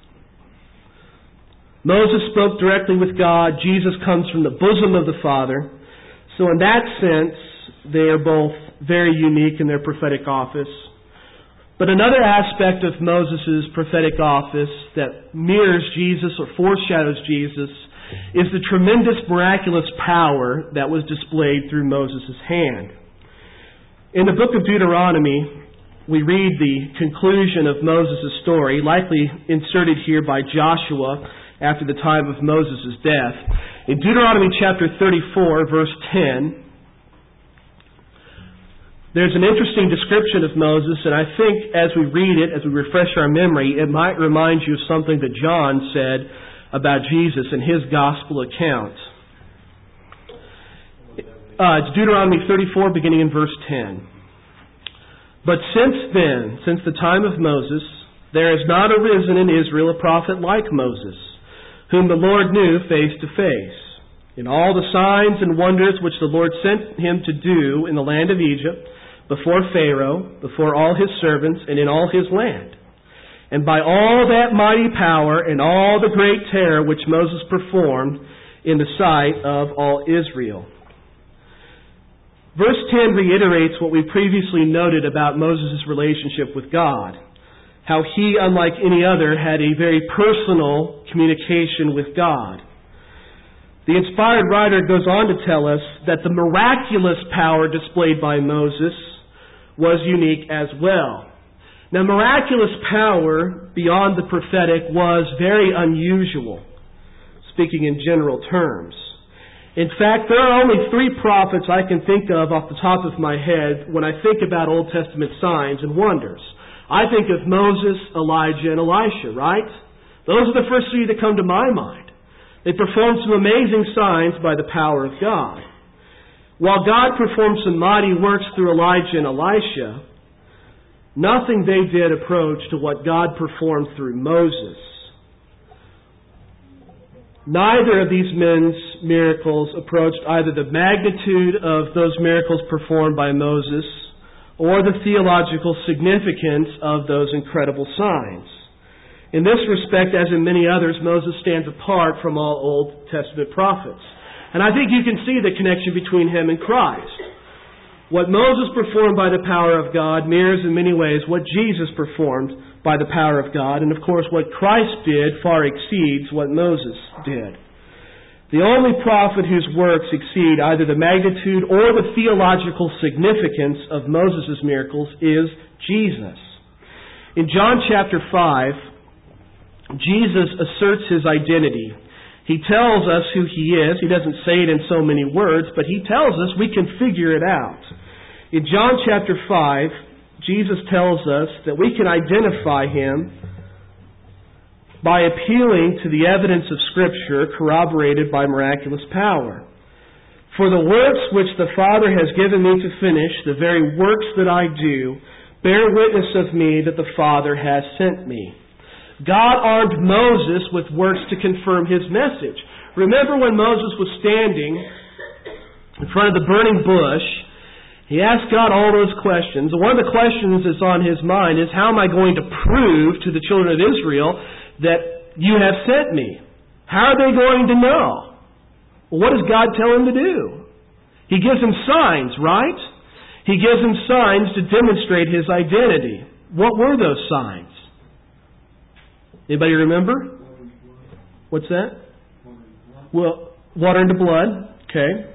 Moses spoke directly with God. Jesus comes from the bosom of the Father. So in that sense, they are both very unique in their prophetic office. But another aspect of Moses' prophetic office that mirrors Jesus or foreshadows Jesus is the tremendous miraculous power that was displayed through Moses' hand. In the book of Deuteronomy, we read the conclusion of Moses' story, likely inserted here by Joshua after the time of Moses' death. In Deuteronomy chapter thirty-four, verse ten, there's an interesting description of Moses, and I think as we read it, as we refresh our memory, it might remind you of something that John said about Jesus in his gospel account. Uh, it's Deuteronomy thirty-four, beginning in verse ten. But since then, since the time of Moses, there has not arisen in Israel a prophet like Moses, whom the Lord knew face to face. In all the signs and wonders which the Lord sent him to do in the land of Egypt, before Pharaoh, before all his servants, and in all his land. And by all that mighty power and all the great terror which Moses performed in the sight of all Israel. Verse ten reiterates what we previously noted about Moses' relationship with God. How he, unlike any other, had a very personal communication with God. The inspired writer goes on to tell us that the miraculous power displayed by Moses was unique as well. Now, miraculous power beyond the prophetic was very unusual, speaking in general terms. In fact, there are only three prophets I can think of off the top of my head when I think about Old Testament signs and wonders. I think of Moses, Elijah, and Elisha, right? Those are the first three that come to my mind. They performed some amazing signs by the power of God. While God performed some mighty works through Elijah and Elisha, nothing they did approached to what God performed through Moses. Neither of these men's miracles approached either the magnitude of those miracles performed by Moses or the theological significance of those incredible signs. In this respect, as in many others, Moses stands apart from all Old Testament prophets. And I think you can see the connection between him and Christ. What Moses performed by the power of God mirrors in many ways what Jesus performed by the power of God. And of course, what Christ did far exceeds what Moses did. The only prophet whose works exceed either the magnitude or the theological significance of Moses' miracles is Jesus. In John chapter five, Jesus asserts His identity. He tells us who He is. He doesn't say it in so many words, but He tells us we can figure it out. In John chapter five, Jesus tells us that we can identify Him by appealing to the evidence of Scripture corroborated by miraculous power. For the works which the Father has given me to finish, the very works that I do, bear witness of me that the Father has sent me. God armed Moses with works to confirm His message. Remember when Moses was standing in front of the burning bush, he asked God all those questions. One of the questions that's on his mind is, how am I going to prove to the children of Israel that you have sent me? How are they going to know? Well, what does God tell him to do? He gives him signs, right? He gives him signs to demonstrate His identity. What were those signs? Anybody remember? What's that? Well, water into blood. Okay.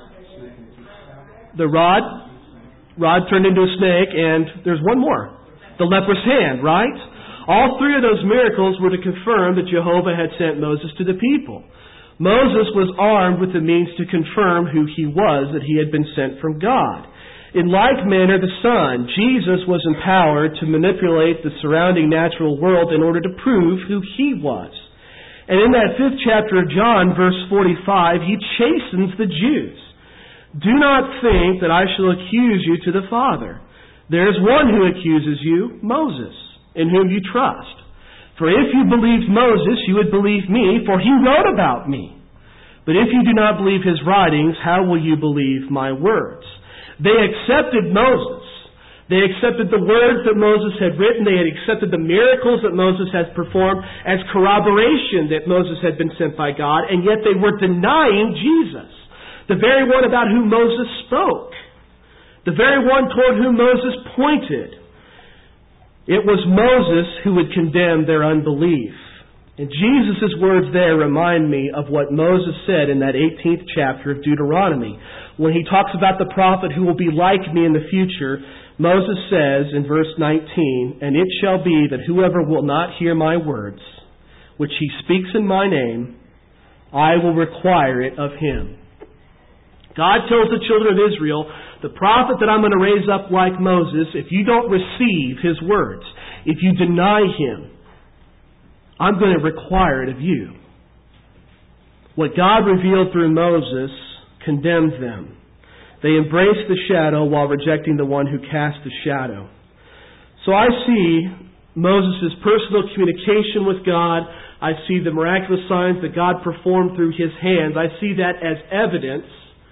The rod, rod turned into a snake, and there's one more. The leprous hand, right? All three of those miracles were to confirm that Jehovah had sent Moses to the people. Moses was armed with the means to confirm who he was, that he had been sent from God. In like manner, the Son, Jesus, was empowered to manipulate the surrounding natural world in order to prove who He was. And in that fifth chapter of John, verse forty-five, He chastens the Jews. Do not think that I shall accuse you to the Father. There is one who accuses you, Moses, in whom you trust. For if you believed Moses, you would believe me, for he wrote about me. But if you do not believe his writings, how will you believe my words? They accepted Moses. They accepted the words that Moses had written. They had accepted the miracles that Moses had performed as corroboration that Moses had been sent by God, and yet they were denying Jesus. The very one about whom Moses spoke. The very one toward whom Moses pointed. It was Moses who would condemn their unbelief. And Jesus' words there remind me of what Moses said in that eighteenth chapter of Deuteronomy. When he talks about the prophet who will be like me in the future, Moses says in verse nineteen, "And it shall be that whoever will not hear my words, which he speaks in my name, I will require it of him." God tells the children of Israel, the prophet that I'm going to raise up like Moses, if you don't receive his words, if you deny him, I'm going to require it of you. What God revealed through Moses condemned them. They embraced the shadow while rejecting the one who cast the shadow. So I see Moses' personal communication with God. I see the miraculous signs that God performed through his hands. I see that as evidence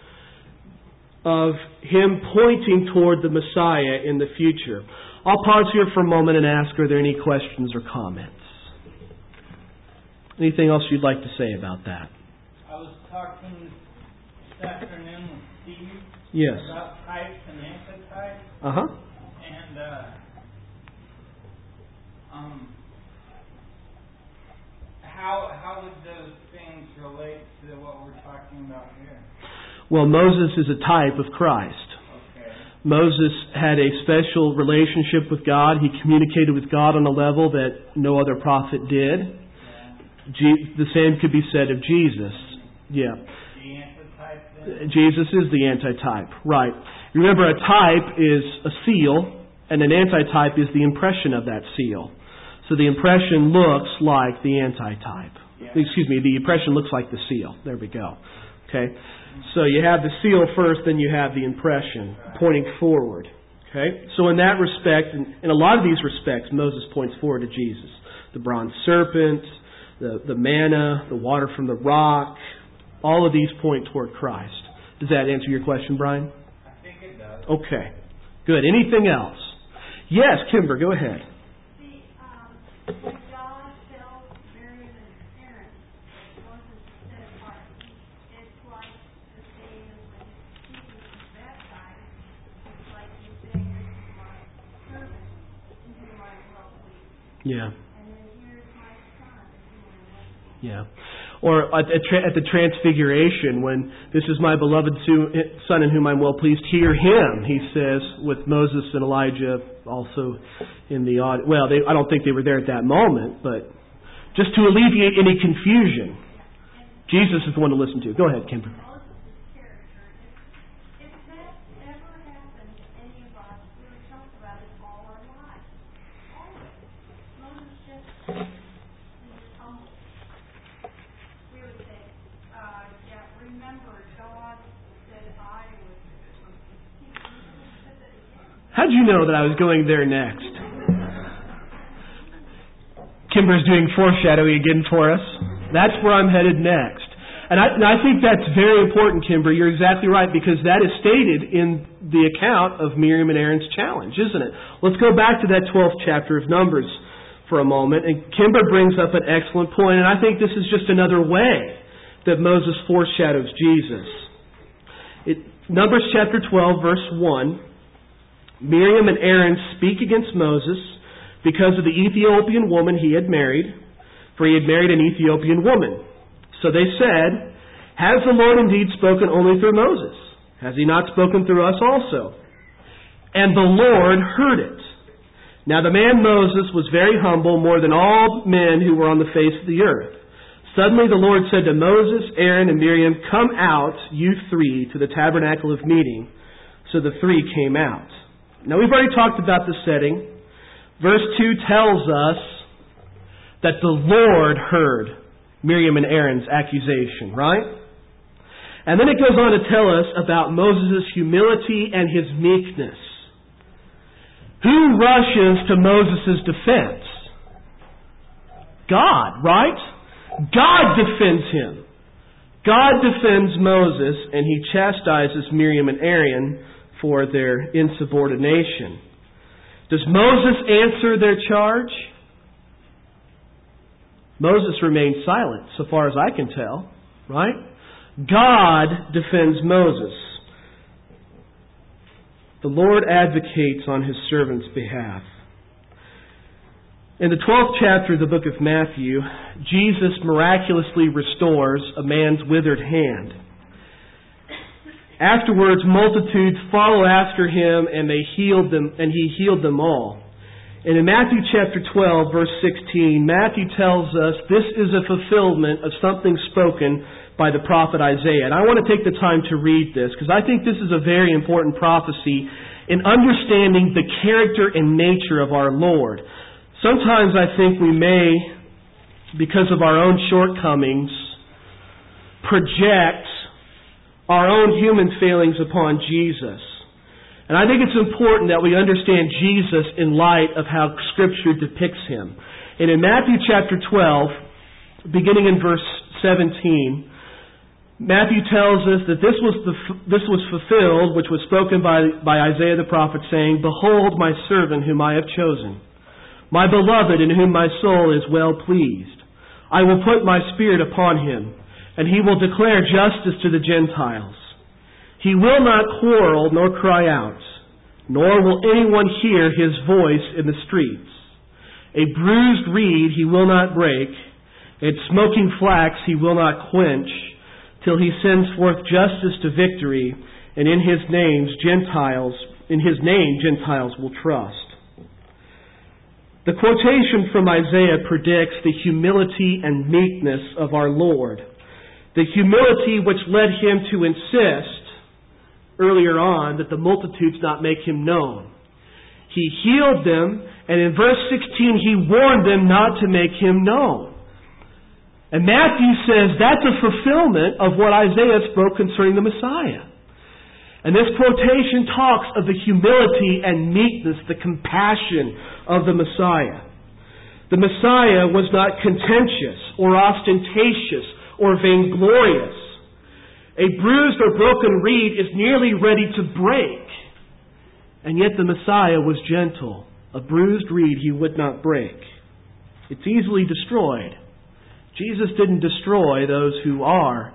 of him pointing toward the Messiah in the future. I'll pause here for a moment and ask, are there any questions or comments? Anything else you'd like to say about that? I was talking this afternoon with Steve Yes. about types and antitypes. Uh-huh. And uh, um, how how would those things relate to what we're talking about here? Well, Moses is a type of Christ. Okay. Moses had a special relationship with God. He communicated with God on a level that no other prophet did. Yeah. Je- the same could be said of Jesus. Yeah. The antitype then? Jesus is the antitype. Right. Remember, a type is a seal, and an antitype is the impression of that seal. So the impression looks like the antitype. Yeah. Excuse me, the impression looks like the seal. There we go. Okay. So you have the seal first, then you have the impression pointing forward. Okay? So in that respect, in, in a lot of these respects, Moses points forward to Jesus. The bronze serpent, the, the manna, the water from the rock, all of these point toward Christ. Does that answer your question, Brian? I think it does. Okay. Good. Anything else? Yes, Kimber, go ahead. See, um, when God tells Miriam and Aaron that Moses is set apart, it's like the same as when Jesus was baptized. It's like you say, this is my servant, in whom I am well pleased. Yeah. And then here's my son, whom I love. Yeah. Or at, at, tra- at the Transfiguration, when this is my beloved su- son in whom I'm well pleased, hear him, he says, with Moses and Elijah also in the audience. Well, they, I don't think they were there at that moment, but just to alleviate any confusion, Jesus is the one to listen to. Go ahead, Kimber. Moses' character, if, if that ever happened to any of us, we would talk about it all our lives. Always. Moses just, he was humble. We would say, uh, yeah, remember, God said I was something. He said that again. How'd you know that I was going there next? Kimber's doing foreshadowing again for us. That's where I'm headed next. And I, and I think that's very important, Kimber. You're exactly right, because that is stated in the account of Miriam and Aaron's challenge, isn't it? Let's go back to that twelfth chapter of Numbers for a moment. And Kimber brings up an excellent point, and I think this is just another way that Moses foreshadows Jesus. It, Numbers chapter twelve, verse one, Miriam and Aaron speak against Moses because of the Ethiopian woman he had married, for he had married an Ethiopian woman. So they said, has the Lord indeed spoken only through Moses? Has he not spoken through us also? And the Lord heard it. Now the man Moses was very humble, more than all men who were on the face of the earth. Suddenly the Lord said to Moses, Aaron, and Miriam, come out, you three, to the tabernacle of meeting. So the three came out. Now we've already talked about the setting. Verse two tells us that the Lord heard Miriam and Aaron's accusation, right? And then it goes on to tell us about Moses' humility and his meekness. Who rushes to Moses' defense? God, right? God defends him. God defends Moses, and he chastises Miriam and Aaron for their insubordination. Does Moses answer their charge? Moses remains silent, so far as I can tell, right? God defends Moses. The Lord advocates on his servant's behalf. In the twelfth chapter of the book of Matthew, Jesus miraculously restores a man's withered hand. Afterwards, multitudes follow after him, and they healed them, and he healed them all. And in Matthew chapter twelve, verse sixteen, Matthew tells us this is a fulfillment of something spoken by the prophet Isaiah. And I want to take the time to read this, because I think this is a very important prophecy in understanding the character and nature of our Lord. Sometimes I think we may, because of our own shortcomings, project our own human failings upon Jesus. And I think it's important that we understand Jesus in light of how Scripture depicts him. And in Matthew chapter twelve, beginning in verse seventeen, Matthew tells us that this was the this was fulfilled, which was spoken by, by Isaiah the prophet, saying, Behold my servant whom I have chosen, my beloved in whom my soul is well pleased. I will put my spirit upon him, and he will declare justice to the Gentiles. He will not quarrel nor cry out, nor will anyone hear his voice in the streets. A bruised reed he will not break, and smoking flax he will not quench, till he sends forth justice to victory, and in his names Gentiles, in his name Gentiles will trust. The quotation from Isaiah predicts the humility and meekness of our Lord. The humility which led him to insist earlier on that the multitudes not make him known. He healed them, and in verse sixteen he warned them not to make him known. And Matthew says that's a fulfillment of what Isaiah spoke concerning the Messiah. And this quotation talks of the humility and meekness, the compassion of the Messiah. The Messiah was not contentious or ostentatious or vainglorious. A bruised or broken reed is nearly ready to break. And yet the Messiah was gentle. A bruised reed he would not break. It's easily destroyed. Jesus didn't destroy those who are,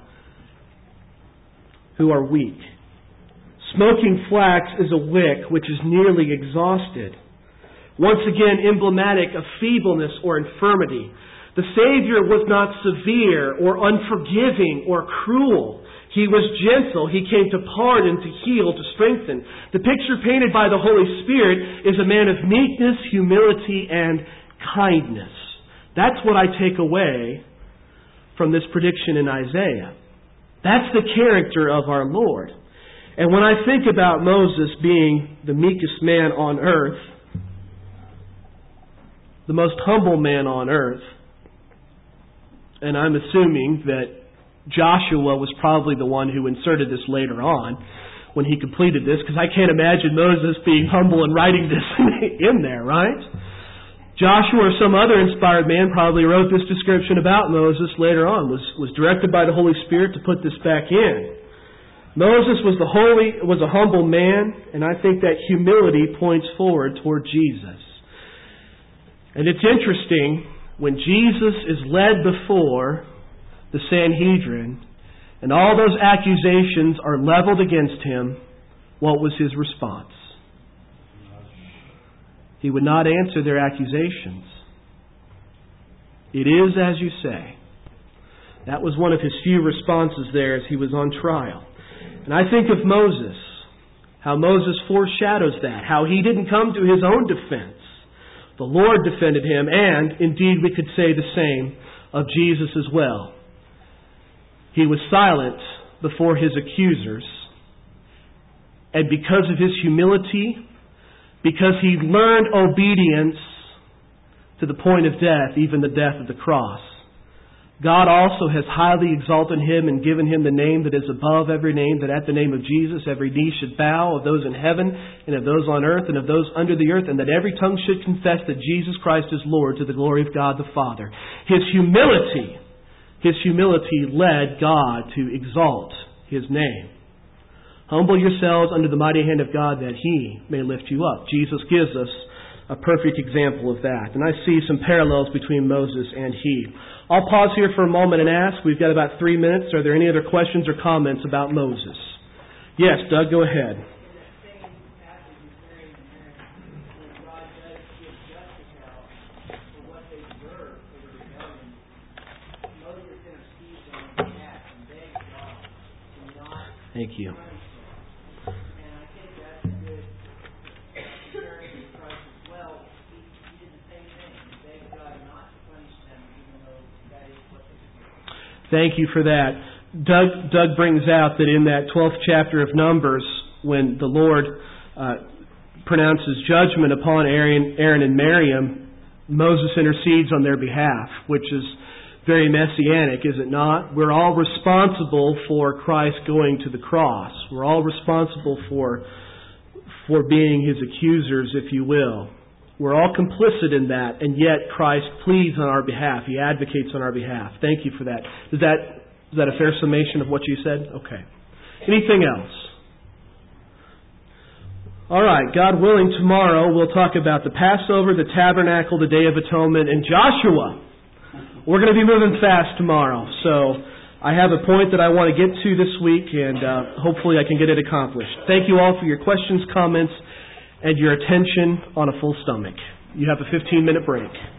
who are weak. Smoking flax is a wick which is nearly exhausted. once again emblematic of feebleness or infirmity. The Savior was not severe or unforgiving or cruel. He was gentle. He came to pardon, to heal, to strengthen. The picture painted by the Holy Spirit is a man of meekness, humility, and kindness. That's what I take away from this prediction in Isaiah. That's the character of our Lord. And when I think about Moses being the meekest man on earth, the most humble man on earth, and I'm assuming that Joshua was probably the one who inserted this later on when he completed this, because I can't imagine Moses being humble and writing this in there, right? Joshua or some other inspired man probably wrote this description about Moses later on, was, was directed by the Holy Spirit to put this back in. Moses was the holy, was a humble man, and I think that humility points forward toward Jesus. And it's interesting, when Jesus is led before the Sanhedrin, and all those accusations are leveled against him, what was his response? He would not answer their accusations. It is as you say. That was one of his few responses there as he was on trial. And I think of Moses, how Moses foreshadows that, how he didn't come to his own defense. The Lord defended him, and indeed we could say the same of Jesus as well. He was silent before his accusers, and because of his humility, because he learned obedience to the point of death, even the death of the cross, God also has highly exalted him and given him the name that is above every name, that at the name of Jesus every knee should bow, of those in heaven and of those on earth and of those under the earth, and that every tongue should confess that Jesus Christ is Lord, to the glory of God the Father. His humility, his humility led God to exalt his name. Humble yourselves under the mighty hand of God, that He may lift you up. Jesus gives us a perfect example of that. And I see some parallels between Moses and he. I'll pause here for a moment and ask. We've got about three minutes. Are there any other questions or comments about Moses? Yes, Doug, go ahead. Thank you. Thank you for that. Doug, Doug brings out that in that twelfth chapter of Numbers, when the Lord uh, pronounces judgment upon Aaron, Aaron and Miriam, Moses intercedes on their behalf, which is very messianic, is it not? We're all responsible for Christ going to the cross. We're all responsible for, for being His accusers, if you will. We're all complicit in that, and yet Christ pleads on our behalf. He advocates on our behalf. Thank you for that. Is that, is that a fair summation of what you said? Okay. Anything else? All right. God willing, tomorrow we'll talk about the Passover, the Tabernacle, the Day of Atonement, and Joshua. We're going to be moving fast tomorrow, so I have a point that I want to get to this week, and uh, hopefully I can get it accomplished. Thank you all for your questions, comments, and your attention on a full stomach. You have a fifteen minute break.